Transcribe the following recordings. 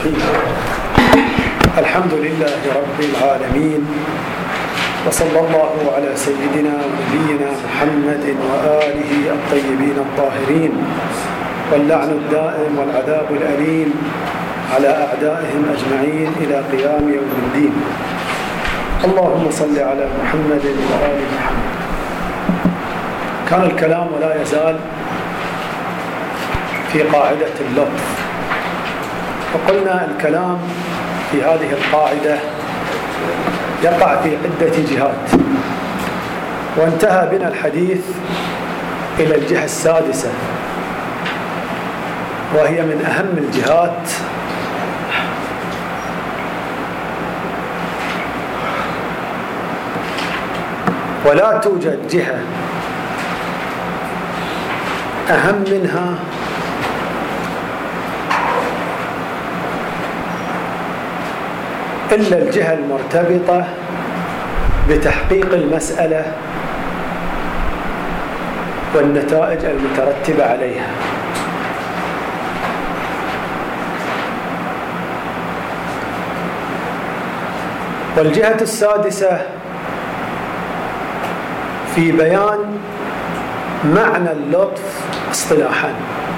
الرحيم. الحمد لله رب العالمين، وصلى الله على سيدنا ونبينا محمد وآله الطيبين الطاهرين، واللعن الدائم والعذاب الأليم على أعدائهم أجمعين إلى قيام يوم الدين. اللهم صل على محمد وآل محمد. كان الكلام ولا يزال في قاعدة اللطف، وقلنا الكلام في هذه القاعدة يقع في عدة جهات، وانتهى بنا الحديث إلى الجهة السادسة، وهي من أهم الجهات ولا توجد جهة أهم منها إلا الجهة المرتبطة بتحقيق المسألة والنتائج المترتبة عليها. والجهة السادسة في بيان معنى اللطف اصطلاحا،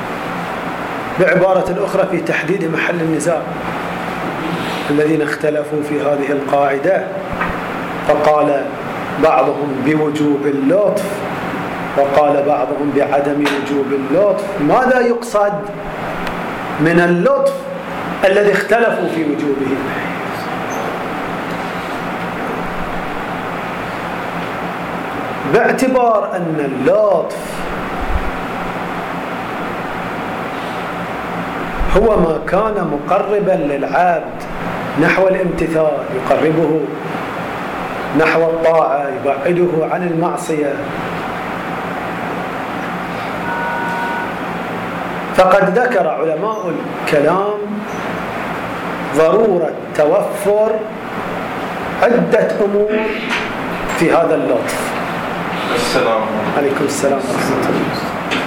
بعبارة أخرى في تحديد محل النزاع الذين اختلفوا في هذه القاعدة، فقال بعضهم بوجوب اللطف وقال بعضهم بعدم وجوب اللطف. ماذا يقصد من اللطف الذي اختلفوا في وجوبه؟ باعتبار أن اللطف هو ما كان مقربا للعبد نحو الامتثال، يقربه نحو الطاعة، يبعده عن المعصية، فقد ذكر علماء الكلام ضرورة توفر عدة أمور في هذا اللطف. السلام عليكم السلام ورحمة الله.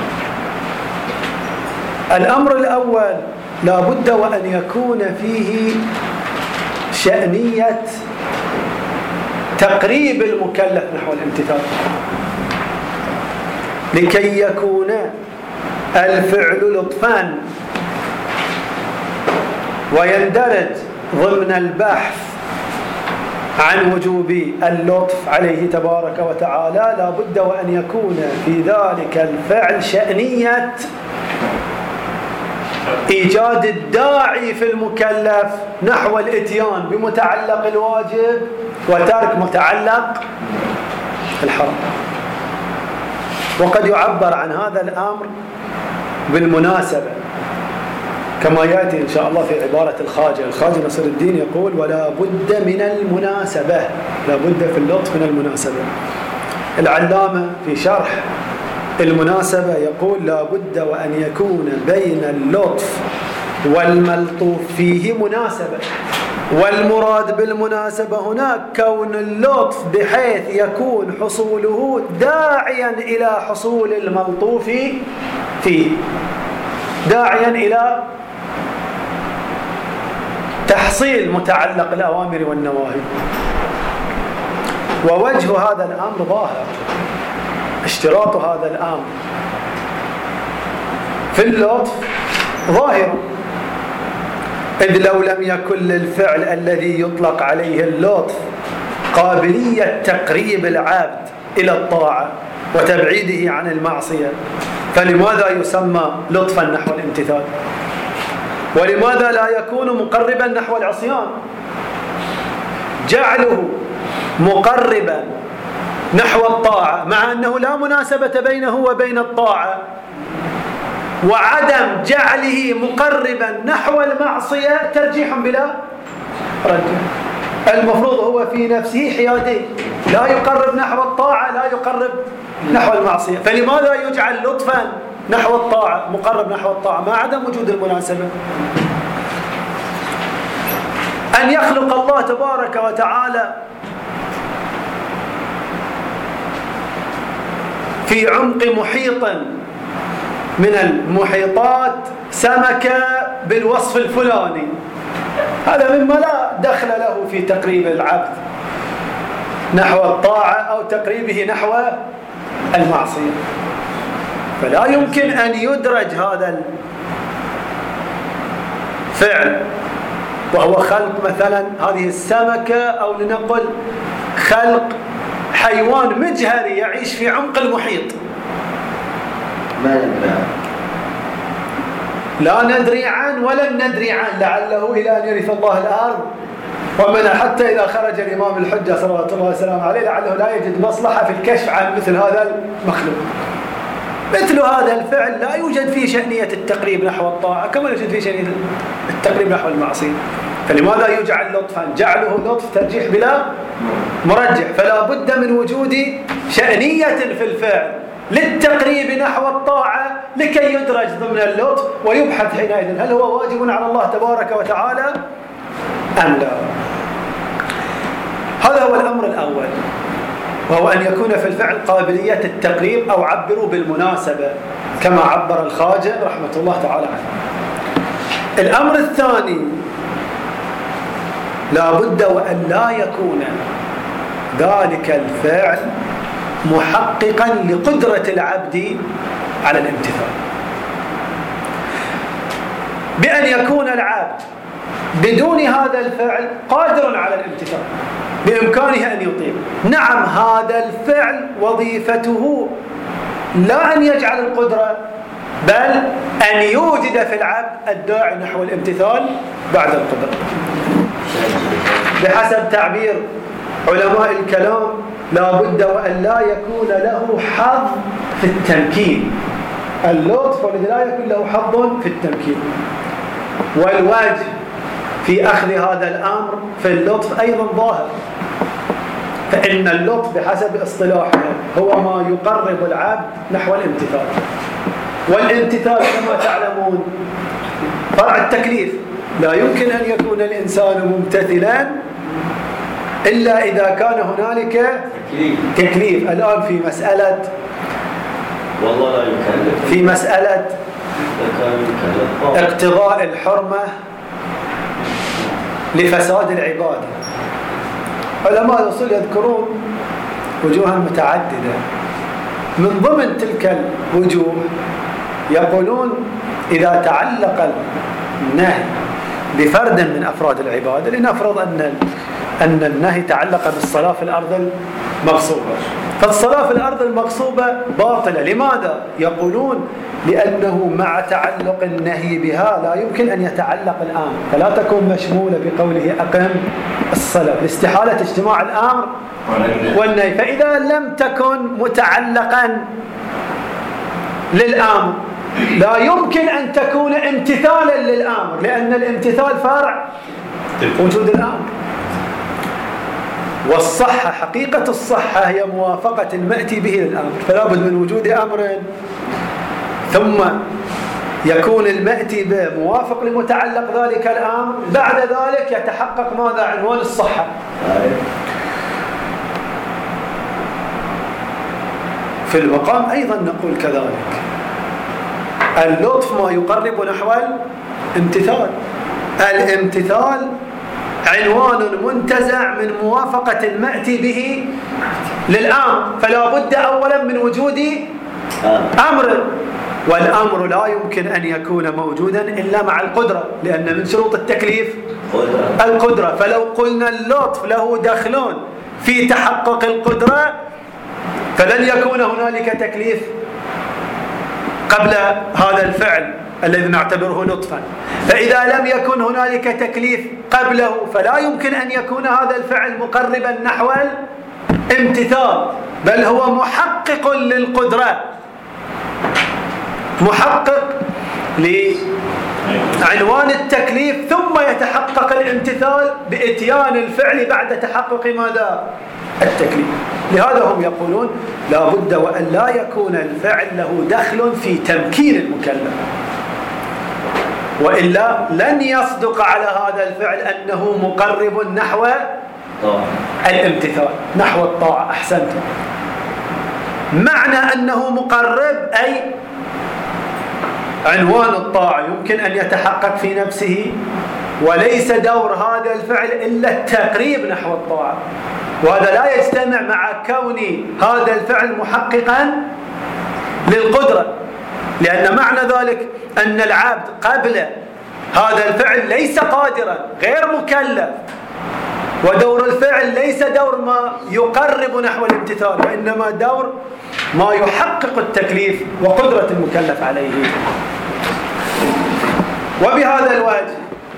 الأمر الأول لا بد وأن يكون فيه شأنية تقريب المكلف نحو الامتثال، لكي يكون الفعل لطفا ويندرج ضمن البحث عن وجوب اللطف عليه تبارك وتعالى. لا بد وأن يكون في ذلك الفعل شأنية إيجاد الداعي في المكلف نحو الإتيان بمتعلق الواجب وترك متعلق الحرام. وقد يعبر عن هذا الأمر بالمناسبة، كما يأتي إن شاء الله في عبارة الخواجة نصر الدين يقول: ولا بد من المناسبة، لا بد في اللطف من المناسبة. العلامة في شرح المناسبة يقول: لا بد وأن يكون بين اللطف والملطوف فيه مناسبة، والمراد بالمناسبة هناك كون اللطف بحيث يكون حصوله داعيا إلى حصول الملطوف فيه، داعيا إلى تحصيل متعلق الأوامر والنواهي. ووجه هذا الأمر ظاهر، اشتراط هذا الأمر في اللطف ظاهر، إذ لو لم يكن للفعل الذي يطلق عليه اللطف قابلية تقريب العبد إلى الطاعة وتبعيده عن المعصية، فلماذا يسمى لطفا نحو الامتثال؟ ولماذا لا يكون مقربا نحو العصيان؟ جعله مقربا نحو الطاعة مع أنه لا مناسبة بينه وبين الطاعة، وعدم جعله مقربا نحو المعصية ترجيح بلا رجح. المفروض هو في نفسه حيادي، لا يقرب نحو الطاعة لا يقرب نحو المعصية، فلماذا يجعل لطفا نحو الطاعة مقرب نحو الطاعة مع عدم وجود المناسبة؟ أن يخلق الله تبارك وتعالى في عمق محيط من المحيطات سمكة بالوصف الفلاني، هذا مما لا دخل له في تقريب العبد نحو الطاعة أو تقريبه نحو المعصية. فلا يمكن أن يدرج هذا الفعل وهو خلق مثلا هذه السمكة، أو لنقل خلق حيوان مجهري يعيش في عمق المحيط، لا ندري عنه ولن ندري عنه، لعله إلى أن يرث الله الأرض ومن حتى إذا خرج الإمام الحجة صلوات الله وسلامه عليه لعله لا يجد مصلحة في الكشف عن مثل هذا المخلوق. مثل هذا الفعل لا يوجد فيه شأنية التقريب نحو الطاعة كما يوجد فيه شأنية التقريب نحو المعصية. فلماذا يجعل لطفا؟ جعله لطف ترجيح بلا مرجح، فلا بد من وجود شأنية في الفعل للتقريب نحو الطاعة لكي يدرج ضمن اللطف ويبحث حينئذ هل هو واجب على الله تبارك وتعالى أم لا. هذا هو الأمر الأول، وهو أن يكون في الفعل قابلية التقريب أو عبروا بالمناسبة كما عبر الخواجة رحمة الله تعالى عنه. الأمر الثاني لا بد وأن لا يكون ذلك الفعل محققا لقدرة العبد على الامتثال، بأن يكون العبد بدون هذا الفعل قادر على الامتثال بإمكانه أن يطيع. نعم هذا الفعل وظيفته لا أن يجعل القدرة بل أن يوجد في العبد الداعي نحو الامتثال بعد القدرة، بحسب تعبير علماء الكلام لا بد وأن لا يكون له حظ في التمكين. اللطف والذي لا يكون له حظ في التمكين، والوجه في أخذ هذا الأمر في اللطف أيضا ظاهر، فإن اللطف بحسب اصطلاحه هو ما يقرب العبد نحو الامتثال، والامتثال كما تعلمون فرع التكليف، لا يمكن أن يكون الإنسان ممتثلا إلا إذا كان هنالك تكليف. الآن في مسألة والله لا يكلف، في مسألة اقتضاء الحرمة لفساد العبادة، علماء الأصول يذكرون وجوها متعددة. من ضمن تلك الوجوه يقولون إذا تعلق النهي بفرد من أفراد العبادة، لنفرض أن النهي تعلق بالصلاة في الأرض المغصوبة، فالصلاة في الأرض المغصوبة باطلة. لماذا؟ يقولون لأنه مع تعلق النهي بها لا يمكن أن يتعلق الأمر، فلا تكون مشمولة بقوله أقم الصلاة لاستحالة اجتماع الأمر والنهي. فإذا لم تكن متعلقا للأمر لا يمكن أن تكون امتثالا للأمر، لأن الامتثال فرع وجود الأمر. والصحة حقيقة الصحة هي موافقة المأتي به للأمر، فلا بد من وجود أمر ثم يكون المأتي به موافق لمتعلق ذلك الأمر، بعد ذلك يتحقق ماذا؟ عنوان الصحة. في المقام أيضا نقول كذلك اللطف ما يقرب نحو الامتثال. الامتثال عنوان منتزع من موافقة المأتي به للأمر، فلا بد أولا من وجود أمر، والأمر لا يمكن أن يكون موجودا إلا مع القدرة، لأن من شروط التكليف القدرة. فلو قلنا اللطف له دخل في تحقق القدرة فلن يكون هنالك تكليف قبل هذا الفعل الذي نعتبره لطفا. فإذا لم يكن هنالك تكليف قبله فلا يمكن أن يكون هذا الفعل مقربا نحو الامتثال، بل هو محقق للقدرة، محقق لعنوان التكليف، ثم يتحقق الامتثال بإتيان الفعل بعد تحقق ماذا؟ التكليف. لهذا هم يقولون لا بد وأن لا يكون الفعل له دخل في تمكين المكلف، وإلا لن يصدق على هذا الفعل أنه مقرب نحو الامتثال، نحو الطاعة. أحسنتم. معنى أنه مقرب أي عنوان الطاعة يمكن أن يتحقق في نفسه وليس دور هذا الفعل إلا التقريب نحو الطاعة، وهذا لا يجتمع مع كون هذا الفعل محققا للقدرة، لأن معنى ذلك أن العبد قبل هذا الفعل ليس قادرا، غير مكلف، ودور الفعل ليس دور ما يقرب نحو الامتثال، وإنما دور ما يحقق التكليف وقدرة المكلف عليه. وبهذا الوجه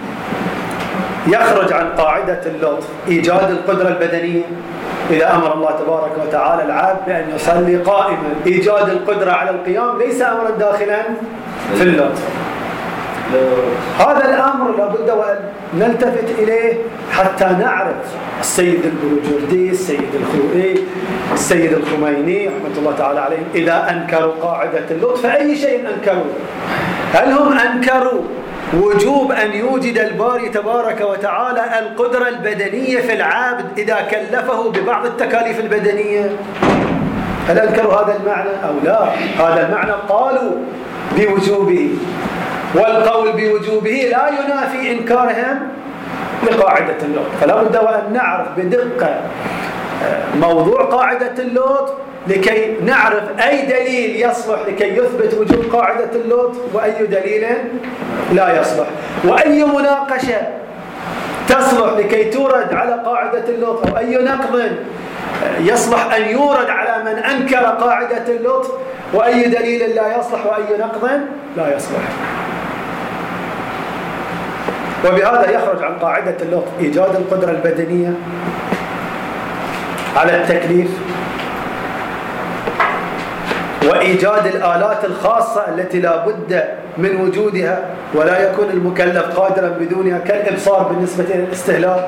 يخرج عن قاعدة اللطف إيجاد القدرة البدنية إذا أمر الله تبارك وتعالى العبد بأن يصلي قائما. إيجاد القدرة على القيام ليس أمرا داخلا في اللطف. هذا الأمر لابد وأن نلتفت إليه حتى نعرف السيد البروجردي، السيد الخوئي، السيد الخميني رحمة الله تعالى عليهم إذا أنكروا قاعدة اللطف فأي شيء أنكروا؟ هل هم أنكروا وجوب أن يوجد الباري تبارك وتعالى القدرة البدنية في العبد إذا كلفه ببعض التكاليف البدنية؟ هل أنكروا هذا المعنى أو لا؟ هذا المعنى قالوا بوجوبه، والقول بوجوبه لا ينافي إنكارهم لقاعدة اللطف. فلا بد وأن نعرف بدقة موضوع قاعدة اللطف لكي نعرف أي دليل يصلح لكي يثبت وجود قاعدة اللطف وأي دليل لا يصلح، وأي مناقشة تصلح لكي تورد على قاعدة اللطف، أو أي نقض يصلح أن يورد على من أنكر قاعدة اللطف، وأي دليل لا يصلح وأي نقض لا يصلح. وبهذا يخرج عن قاعدة اللطف إيجاد القدرة البدنية على التكليف، وإيجاد الآلات الخاصة التي لا بد من وجودها ولا يكون المكلف قادرا بدونها، كالإبصار بالنسبة إلى الاستهلاك.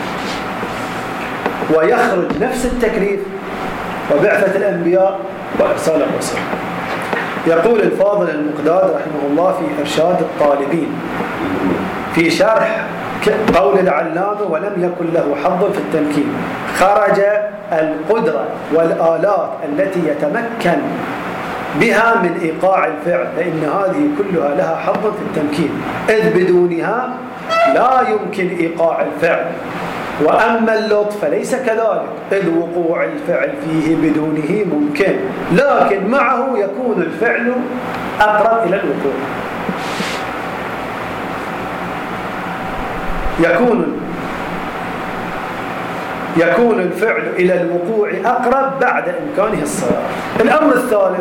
ويخرج نفس التكليف وبعثة الأنبياء وإرسال الرسل. يقول الفاضل المقداد رحمه الله في إرشاد الطالبين في شرح قول العلامة ولم يكن له حظ في التمكين: خرج القدرة والآلات التي يتمكن بها من إيقاع الفعل، فإن هذه كلها لها حظ في التمكين، إذ بدونها لا يمكن إيقاع الفعل. وأما اللطف فليس كذلك، إذ وقوع الفعل فيه بدونه ممكن، لكن معه يكون الفعل أقرب إلى الوقوع. يكون الفعل إلى الوقوع أقرب بعد إمكانه الصلاة. الأمر الثالث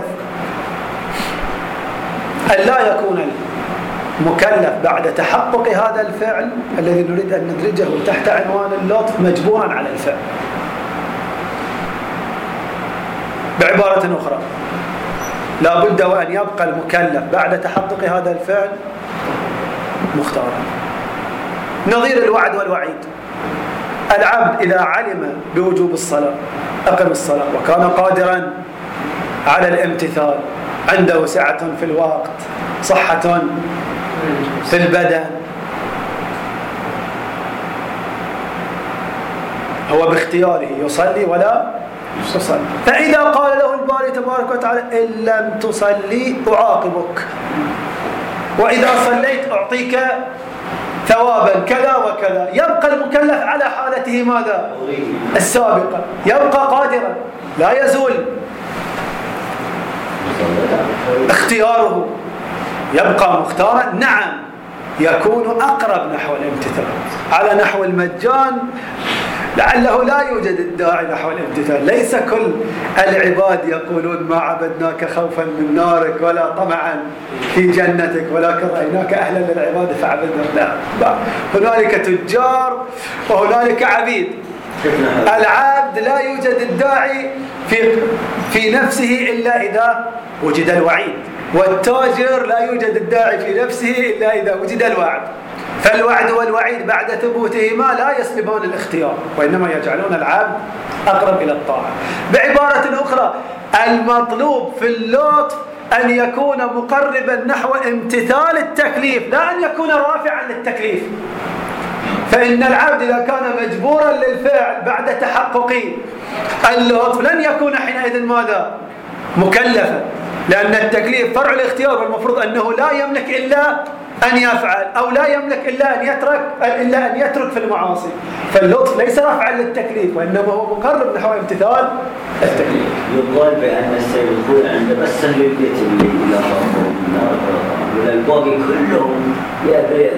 أن لا يكون المكلف بعد تحقق هذا الفعل الذي نريد أن ندرجه تحت عنوان اللطف مجبورا على الفعل. بعبارة أخرى، لا بد وأن يبقى المكلف بعد تحقق هذا الفعل مختارا. نظير الوعد والوعيد: العبد إذا علم بوجوب الصلاة أقم الصلاة وكان قادرا على الامتثال، عنده سعة في الوقت، صحة في البدن، هو باختياره يصلي ولا يصلي. فإذا قال له الباري تبارك وتعالى إن لم تصلي أعاقبك، وإذا صليت أعطيك ثوابا كذا وكذا، يبقى المكلف على حالته ماذا؟ السابقة، يبقى قادرا، لا يزول اختياره، يبقى مختارا. نعم، يكون أقرب نحو الامتثال على نحو المجان، لعله لا يوجد الداعي نحو الامتثال. ليس كل العباد يقولون ما عبدناك خوفا من نارك ولا طمعا في جنتك ولكن رأيناك أهلا للعبادة فعبدنا. لا، هنالك تجار وهنالك عبيد. العبد لا يوجد الداعي في نفسه إلا إذا وجد الوعيد، والتاجر لا يوجد الداعي في نفسه إلا إذا وجد الوعد. فالوعد والوعيد بعد ثبوتهما لا يسلبان الاختيار، وإنما يجعلون العبد أقرب إلى الطاعة. بعبارة أخرى، المطلوب في اللطف أن يكون مقربا نحو امتثال التكليف، لا أن يكون رافعا للتكليف. فإن العبد إذا كان مجبورا للفعل بعد تحقق اللطف لن يكون حينئذ ماذا؟ مكلفا، لأن التكليف فرع الاختيار، والمفروض أنه لا يملك إلا أن يفعل أو لا يملك إلا أن يترك في المعاصي. فاللطف ليس رفعا للتكليف، وإنما هو مقرب نحو امتثال التكليف. يقال بأن السيد الخوي عند بس أهل البيت اللي إلى ربهم ولا الباقي كلهم يا بيت.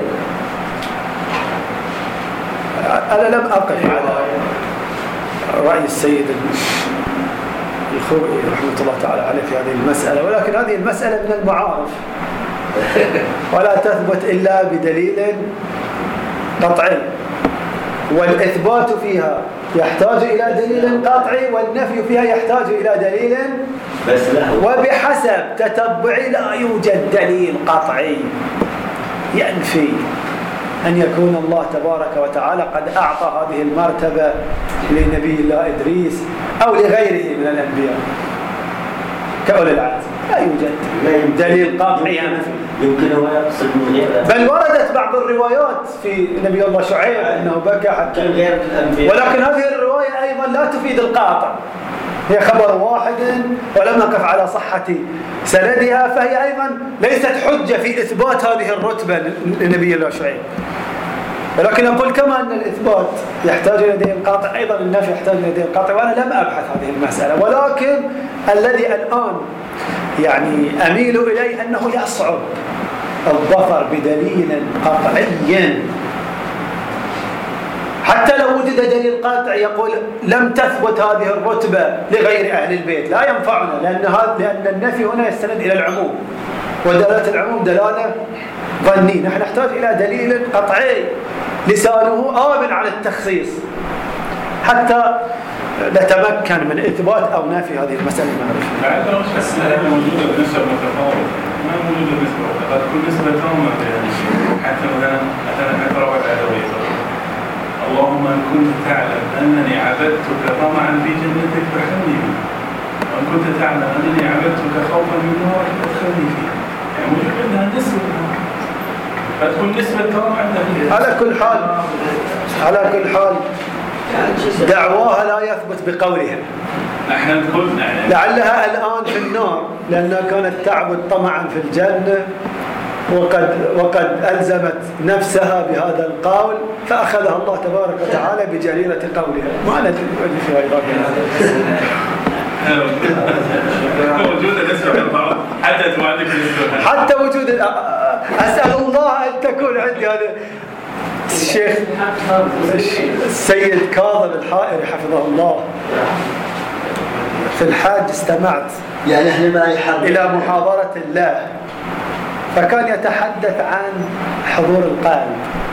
أنا لم أقف على رأي السيد الخوئي رحمة الله تعالى عليه في هذه المسألة، ولكن هذه المسألة من المعارف ولا تثبت إلا بدليل قطعي، والإثبات فيها يحتاج إلى دليل قطعي، والنفي فيها يحتاج إلى دليل بس له. وبحسب تتبعي لا يوجد دليل قطعي ينفي أن يكون الله تبارك وتعالى قد أعطى هذه المرتبة لنبي الله إدريس أو لغيره من الأنبياء كأولي العزم. لا يوجد دليل قاطع ينفي. يمكن هو يقصد من غير، بل وردت بعض الروايات في نبي الله شعيب أنه بكى حتى غير الأنبياء، ولكن هذه الرواية أيضا لا تفيد القاطع، هي خبر واحد ولم نقف على صحة سندها، فهي أيضا ليست حجة في إثبات هذه الرتبة لنبي الله شعيب. ولكن أقول كما أن الإثبات يحتاج إلى دليل قاطع، أيضا النفي يحتاج إلى دليل قاطع، وأنا لم أبحث هذه المسألة، ولكن الذي الآن يعني أميل إليه أنه يصعب الظفر بدليل قطعي، حتى لو وجد دليل قاطع يقول لم تثبت هذه الرتبة لغير أهل البيت لا ينفعنا، لأن النفي هنا يستند إلى العموم، ودلالة العموم دلالة ظني. نحن نحتاج إلى دليل قطعي لسانه آمن على التخصيص حتى نتمكن من إثبات أو نفي هذه المسألة المعرفة. لعل مش مسألة موجودة بنسبة متفاوتة، ما موجودة بنسبة متفاوتة، كل نسبة تامة بهذا الشيء. حتى مثلا حتى روى الأدوية اللهم إن كنت تعلم أنني عبدتك طمعا في جنتك فحلني بها، وإن كنت تعلم أنني عبدتك خوفا من نارك فادخلني فيها. يعني موجود عندها نسبة، فتكون نسبة تام عندها. على كل حال دعواها لا يثبت بقولها. نحن قلنا لعلها الآن في النار لأنها كانت تعبد طمعا في الجنة، وقد ألزمت نفسها بهذا القول فأخذها الله تبارك وتعالى بجريرة قولها. ما ندري في هذه وجود نسبة حتى توعدك نسبة، حتى وجود أسأل الله أن تكون عندي هذا الشيخ السيد كاظم الحائري حفظه الله في الحاج استمعت يعني احنا ما يحرم إلى محاضرة الله، فكان يتحدث عن حضور القلب،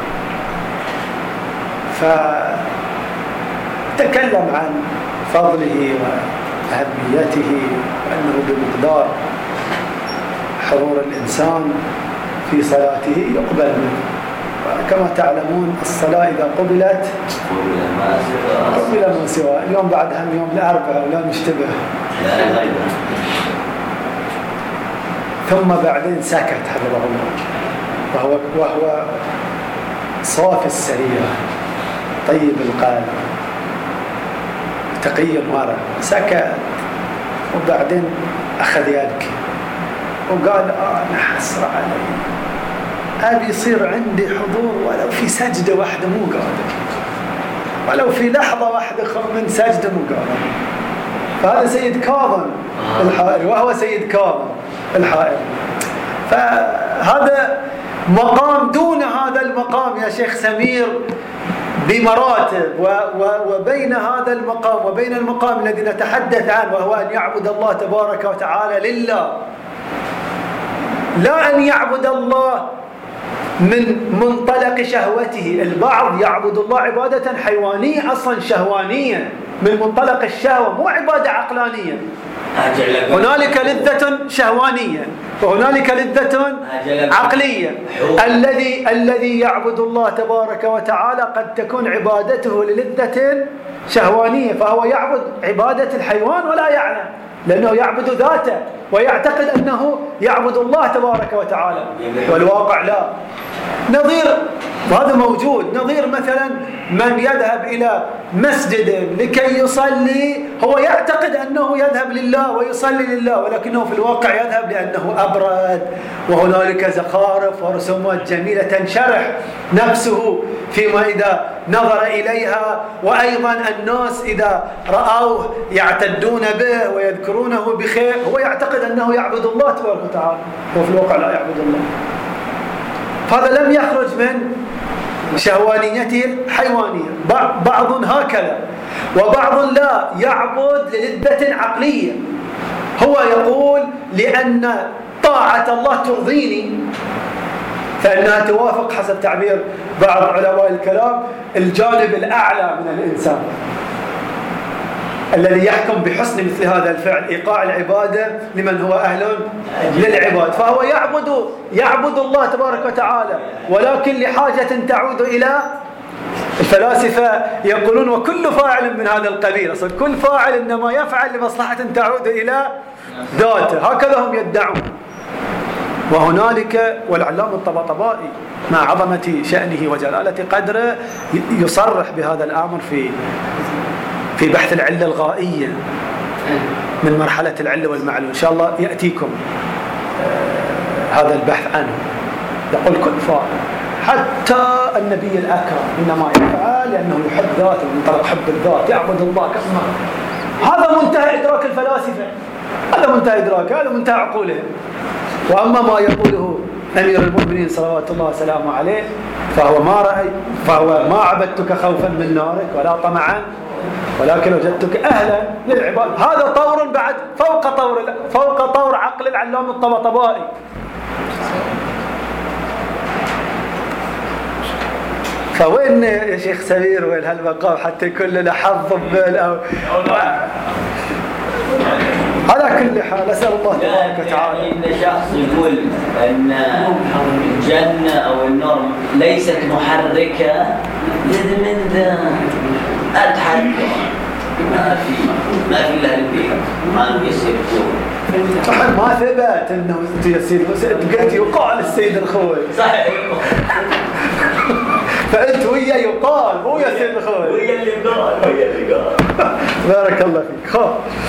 فتكلم عن فضله وأهميته وأنه بمقدار حضور الإنسان في صلاته يقبل منه. كما تعلمون الصلاة إذا قبلت قبل ما سوى. اليوم بعد هم يوم الأربعاء ولا نشتبه. ثم بعدين سكت حفظه الله، وهو صافي السريرة طيب القلب تقي المرء، سكت وبعدين أخذ يبكي وقال أنا حسرة علي، أبي يصير عندي حضور ولو في سجدة واحدة مو قادر، ولو في لحظة واحدة من سجدة مو قادر. فهذا سيد كاظم الحائري، وهو سيد كاظم الحائري. فهذا مقام دون هذا المقام يا شيخ سمير بمراتب، وبين هذا المقام وبين المقام الذي نتحدث عنه وهو أن يعبد الله تبارك وتعالى لله، لا أن يعبد الله من منطلق شهوته. البعض يعبد الله عبادة حيوانية أصلا شهوانية من منطلق الشهوة، مو عبادة عقلانية. هنالك لذة شهوانية وهنالك لذة عقلية. الذي يعبد الله تبارك وتعالى قد تكون عبادته للذة شهوانية، فهو يعبد عبادة الحيوان ولا يعلم، لأنه يعبد ذاته ويعتقد أنه يعبد الله تبارك وتعالى، والواقع لا. نظير، وهذا موجود، نظير مثلا من يذهب إلى مسجد لكي يصلي هو يعتقد أنه يذهب لله ويصلي لله، ولكنه في الواقع يذهب لأنه أبرد وهنالك زخارف ورسومات جميلة تنشرح نفسه فيما إذا نظر إليها، وأيضا الناس إذا رأوه يعتدون به ويذكرونه بخير، هو يعتقد أنه يعبد الله تبارك وتعالى، وفي الواقع لا يعبد الله. فهذا لم يخرج من شهوانيته الحيوانية. بعض هكذا وبعض لا، يعبد للذة عقلية، هو يقول لأن طاعة الله ترضيني، فإنها توافق حسب تعبير بعض علماء الكلام الجانب الأعلى من الإنسان الذي يحكم بحسن مثل هذا الفعل، إيقاع العبادة لمن هو أهل للعباد. فهو يعبد الله تبارك وتعالى، ولكن لحاجة تعود إلى الفلاسفة يقولون وكل فاعل من هذا القبيل، أصلا كل فاعل إنما يفعل لمصلحة تعود إلى ذاته، هكذا هم يدعون. وهنالك والعلامة الطباطبائي مع عظمة شأنه وجلالة قدره يصرح بهذا الأمر في بحث العلة الغائية من مرحلة العلة والمعلول. إن شاء الله يأتيكم هذا البحث عنه. يقول كل فاعل حتى النبي الأكرم إنما يفعل لأنه يحب ذاته من طريق حب الذات، يعبد الله كما هذا منتهى إدراك الفلاسفة، هذا منتهى إدراك، هذا منتهى عقولهم. وأما ما يقوله أمير المؤمنين صلوات الله وسلامه عليه فهو ما عبدتك خوفا من نارك ولا طمعا ولكن وجدتك أهلا للعباد. هذا طور بعد فوق طور عقل العلامة الطباطبائي. فوين يا شيخ سمير وين هالمقام حتى يكون لنا حظ على كل حال أسأل الله تبارك وتعالى. إن شخص يقول أن الجنة أو النار ليست محركة من ذا أتحدث ما في إلا البيت ما يصير ما ثبت أنه يصير، قلت يقال السيد الخوي صحيح فأنت ويا يقال مو يا سيد الخوي ويا اللي قال بارك الله فيك.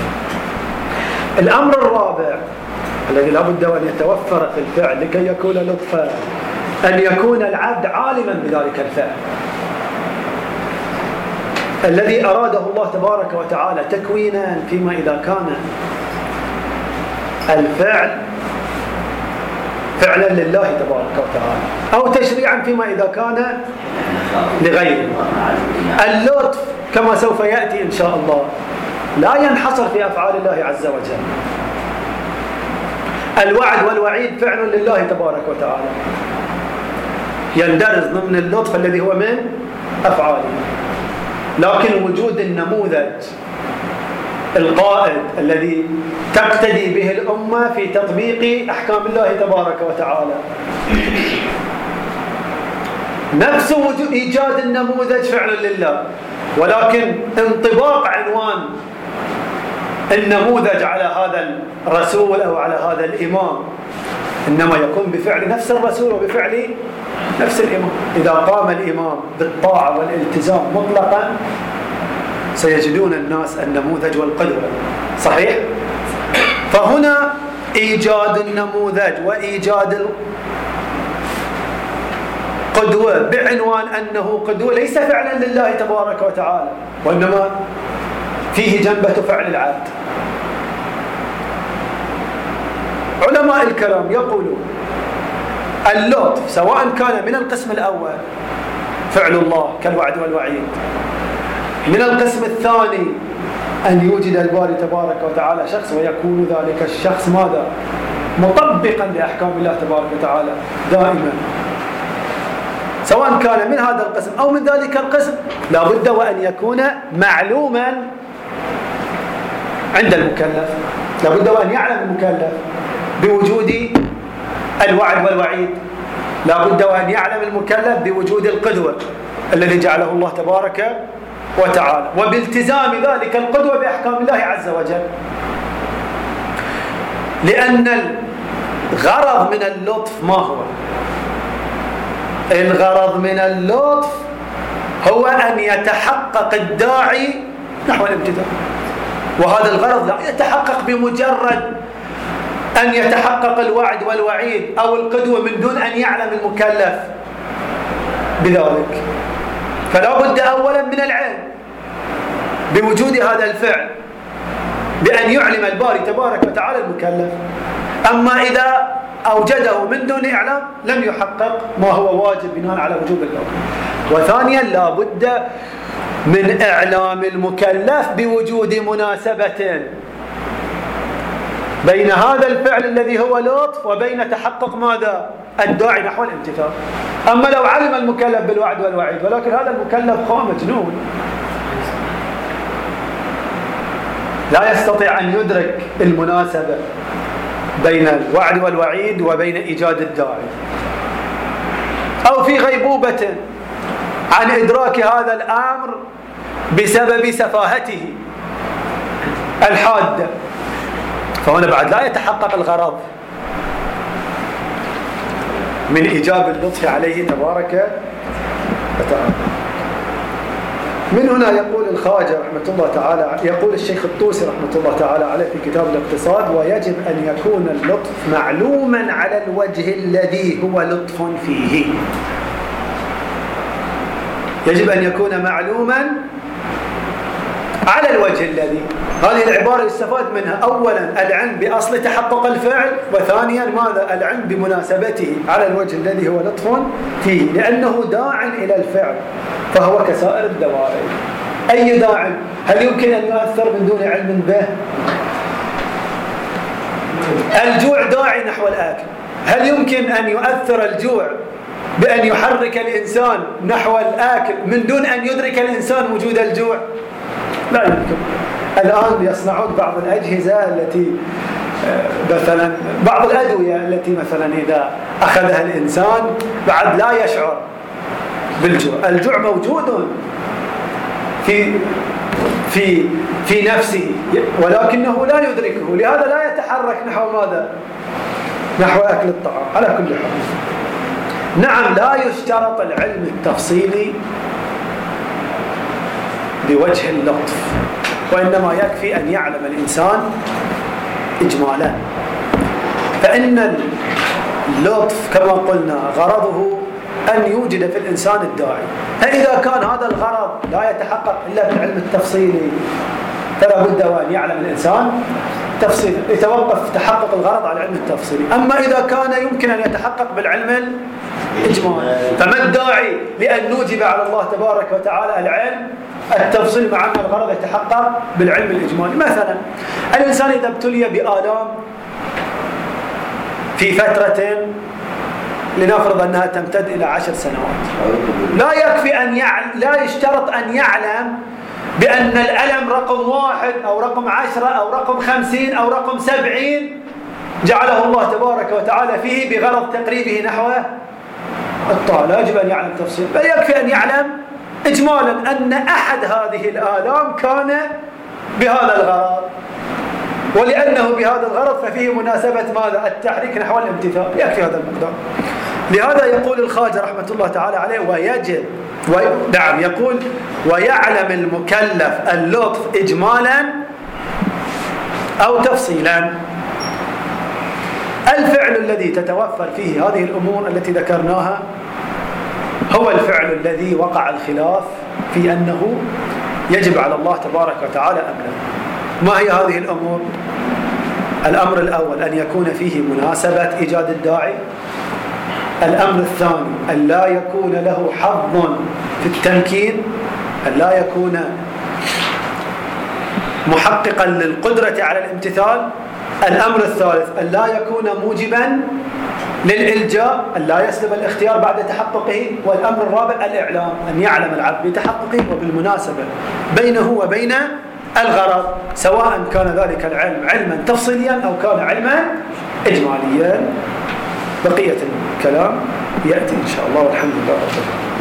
الأمر الرابع الذي لا بد أن يتوفر في الفعل لكي يكون لطفا أن يكون العبد عالما بذلك الفعل الذي أراده الله تبارك وتعالى تكوينا، فيما إذا كان الفعل فعلا لله تبارك وتعالى، أو تشريعا فيما إذا كان لغيره. اللطف كما سوف يأتي إن شاء الله لا ينحصر في أفعال الله عز وجل. الوعد والوعيد فعل لله تبارك وتعالى، يندرج ضمن اللطف الذي هو من أفعاله، لكن وجود النموذج القائد الذي تقتدي به الأمة في تطبيق أحكام الله تبارك وتعالى، نفس إيجاد النموذج فعل لله، ولكن انطباق عنوان النموذج على هذا الرسول أو على هذا الإمام إنما يكون بفعل نفس الرسول وبفعل نفس الإمام. إذا قام الإمام بالطاعة والالتزام مطلقا سيجدون الناس النموذج والقدوة. صحيح؟ فهنا إيجاد النموذج وإيجاد القدوة بعنوان أنه قدوة ليس فعلا لله تبارك وتعالى، وإنما فيه جنبة فعل العبد. علماء الكلام يقولون اللطف سواء كان من القسم الأول فعل الله كالوعد والوعيد، من القسم الثاني أن يوجد الباري تبارك وتعالى شخص ويكون ذلك الشخص ماذا؟ مطبقا لأحكام الله تبارك وتعالى دائما، سواء كان من هذا القسم أو من ذلك القسم لا بد وأن يكون معلوما عند المكلف، لا بد وأن يعلم المكلف بوجود الوعد والوعيد، لا بد وأن يعلم المكلف بوجود القدوة الذي جعله الله تبارك وتعالى، وبالتزام ذلك القدوة بأحكام الله عز وجل. لأن الغرض من اللطف ما هو؟ الغرض من اللطف هو أن يتحقق الداعي نحو الامتثال، وهذا الغرض لا يتحقق بمجرد أن يتحقق الوعد والوعيد أو القدوة من دون أن يعلم المكلف بذلك. فلا بد أولا من العلم بوجود هذا الفعل، بأن يعلم الباري تبارك وتعالى المكلف. أما إذا أوجده من دون إعلام لم يحقق ما هو واجب بناء على وجوب الأمر. وثانيا لا بد من إعلام المكلف بوجود مناسبة بين هذا الفعل الذي هو لطف وبين تحقق ماذا؟ الداعي نحو الامتثال. أما لو علم المكلف بالوعد والوعيد ولكن هذا المكلف خام مجنون لا يستطيع أن يدرك المناسبة بين الوعد والوعيد وبين إيجاد الداعي، أو في غيبوبة عن إدراك هذا الأمر بسبب سفاهته الحادة، فهنا بعد لا يتحقق الغرض من إيجاب اللطف عليه تبارك وتعالى. من هنا يقول الخواجة رحمة الله تعالى، يقول الشيخ الطوسي رحمة الله تعالى عليه في كتاب الاقتصاد: ويجب أن يكون اللطف معلوما على الوجه الذي هو لطف فيه. يجب أن يكون معلوما على الوجه الذي، هذه العبارة يستفاد منها أولا العلم بأصل تحقق الفعل، وثانيا ماذا؟ العلم بمناسبته على الوجه الذي هو لطف فيه، لأنه داع إلى الفعل فهو كسائر الدواعي. أي داع؟ هل يمكن أن يؤثر من دون علم به؟ الجوع داعي نحو الآكل، هل يمكن أن يؤثر الجوع بأن يحرك الإنسان نحو الآكل من دون أن يدرك الإنسان وجود الجوع؟ لا يمكن. الآن يصنعون بعض الأجهزة التي مثلا بعض الأدوية التي مثلا إذا أخذها الإنسان بعد لا يشعر بالجوع. الجوع موجود في نفسه ولكنه لا يدركه، لهذا لا يتحرك نحو ماذا؟ نحو أكل الطعام. على كل حال، نعم لا يشترط العلم التفصيلي بوجه اللطف، وإنما يكفي أن يعلم الإنسان إجمالا. فإن اللطف كما قلنا غرضه أن يوجد في الإنسان الداعي، فإذا كان هذا الغرض لا يتحقق إلا بالعلم التفصيلي فلا بد وأن يعلم الإنسان تفصيلا، يتوقف تحقق الغرض على العلم التفصيلي. أما إذا كان يمكن أن يتحقق بالعلم الإجمالي، فما الداعي لأن نوجب على الله تبارك وتعالى العلم التفصيل مع أن الغرض يتحقق بالعلم الإجمالي؟ مثلا الإنسان إذا ابتلي بآلام في فترة لنفرض أنها تمتد إلى 10 سنوات، لا يكفي لا يشترط أن يعلم بأن الألم رقم 1 أو رقم 10 أو رقم 50 أو رقم 70 جعله الله تبارك وتعالى فيه بغرض تقريبه نحو الطاعة، لا يجب أن يعلم تفصيل، بل يكفي أن يعلم إجمالا أن أحد هذه الآلام كان بهذا الغرض، ولأنه بهذا الغرض ففيه مناسبة ماذا؟ التحريك نحو الامتثال، يكفي هذا المقدار. لهذا يقول الخواجة رحمة الله تعالى عليه: ويجب نعم يقول ويعلم المكلف اللطف إجمالا أو تفصيلا. الفعل الذي تتوفر فيه هذه الأمور التي ذكرناها هو الفعل الذي وقع الخلاف في أنه يجب على الله تبارك وتعالى أم لا. ما هي هذه الأمور؟ الأمر الأول أن يكون فيه مناسبة إيجاد الداعي. الأمر الثاني أن لا يكون له حظ في التمكين، أن لا يكون محققا للقدرة على الامتثال. الأمر الثالث أن لا يكون موجبا للإلجاء، أن لا يسلب الاختيار بعد تحققه. والأمر الرابع الإعلام، أن يعلم العبد بتحققه وبالمناسبة بينه وبين الغرض، سواء كان ذلك العلم علما تفصيليا أو كان علما إجماليا. بقية الكلام يأتي إن شاء الله، والحمد لله رب العالمين.